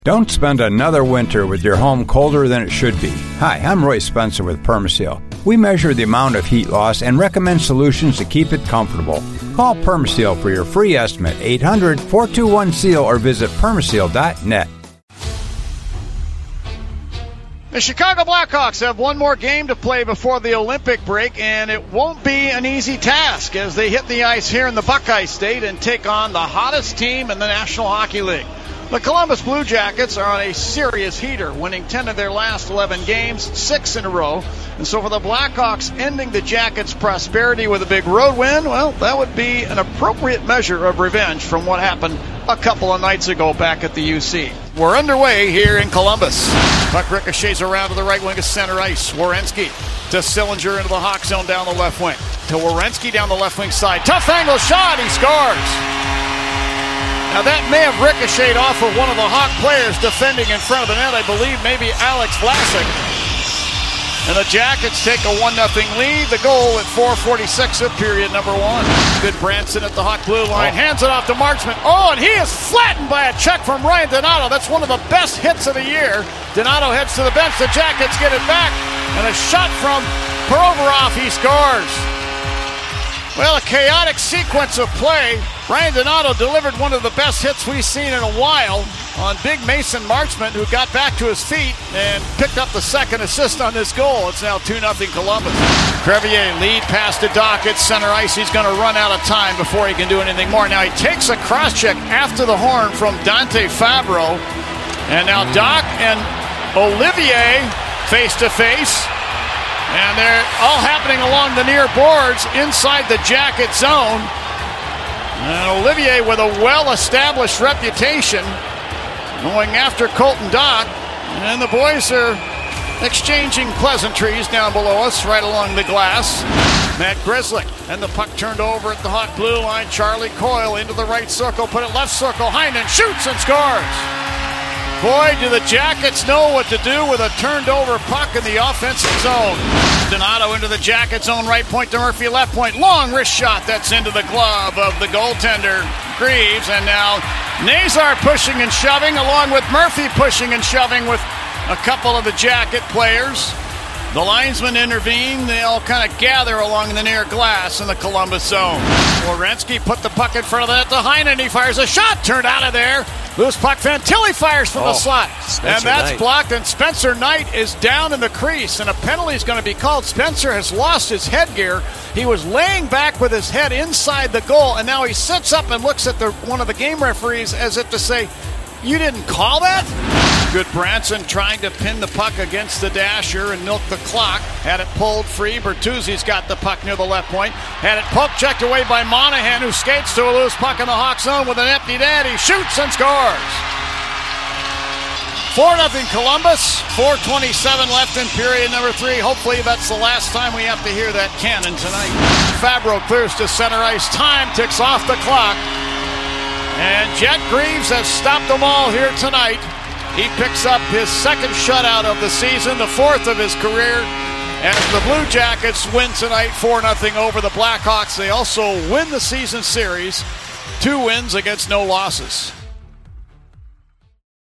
Don't spend another winter with your home colder than it should be. Hi, I'm Roy Spencer with Permaseal. We measure the amount of heat loss and recommend solutions to keep it comfortable. Call Permaseal for your free estimate, 800-421-SEAL, or visit permaseal.net. The Chicago Blackhawks have one more game to play before the Olympic break, and it won't be an easy task as they hit the ice here in the Buckeye State and take on the hottest team in the National Hockey League. The Columbus Blue Jackets are on a serious heater, winning 10 of their last 11 games, 6 in a row. And so for the Blackhawks, ending the Jackets' prosperity with a big road win, well, that would be an appropriate measure of revenge from what happened a couple of nights ago back at the UC. We're underway here in Columbus. Puck ricochets around to the right wing of center ice. Werenski to Sillinger into the Hawk zone down the left wing. To Werenski down the left wing side. Tough angle shot. He scores. Now that may have ricocheted off of one of the Hawk players defending in front of the net. I believe maybe Alex Vlasic. And the Jackets take a 1-0 lead. The goal at 4:46 of period number 1. Good Branson at the Hawk blue line. Hands it off to Marchment. Oh, and he is flattened by a check from Ryan Donato. That's one of the best hits of the year. Donato heads to the bench. The Jackets get it back. And a shot from Provorov. He scores. Well, a chaotic sequence of play. Ryan Donato delivered one of the best hits we've seen in a while on big Mason Marchment, who got back to his feet and picked up the second assist on this goal. It's now 2-0 Columbus. Crevier lead pass to Dach at center ice. He's going to run out of time before he can do anything more. Now he takes a cross check after the horn from Dante Fabro. And now Dach and Olivier face to face. And they're all happening along the near boards inside the Jacket zone. And Olivier with a well-established reputation going after Colton Dach. And the boys are exchanging pleasantries down below us right along the glass. Matt Grzelcyk, and the puck turned over at the Hawk blue line. Charlie Coyle into the right circle, put it left circle. Heinen shoots and scores. Boy, do the Jackets know what to do with a turned-over puck in the offensive zone. Donato into the Jacket zone, right point to Murphy, left point. Long wrist shot, that's into the glove of the goaltender, Greaves. And now Nazar pushing and shoving, along with Murphy pushing and shoving with a couple of the Jacket players. The linesmen intervene. They all kind of gather along the near glass in the Columbus zone. Werenski put the puck in front of that to Heinen. He fires a shot, turned out of there. Loose puck, Fantilli fires from the slot. And that's blocked, and Spencer Knight is down in the crease, and a penalty is going to be called. Spencer has lost his headgear. He was laying back with his head inside the goal, and now he sits up and looks at one of the game referees as if to say, "You didn't call that?" Good Branson trying to pin the puck against the dasher and milk the clock. Had it pulled free. Bertuzzi's got the puck near the left point. Had it poke checked away by Monahan, who skates to a loose puck in the Hawk zone with an empty net. He shoots and scores. 4-0 Columbus. 4:27 left in period number 3. Hopefully that's the last time we have to hear that cannon tonight. Fabro clears to center ice. Time ticks off the clock. And Jet Greaves has stopped them all here tonight. He picks up his second shutout of the season, the 4th of his career, as the Blue Jackets win tonight 4-0 over the Blackhawks. They also win the season series, 2 wins against no losses.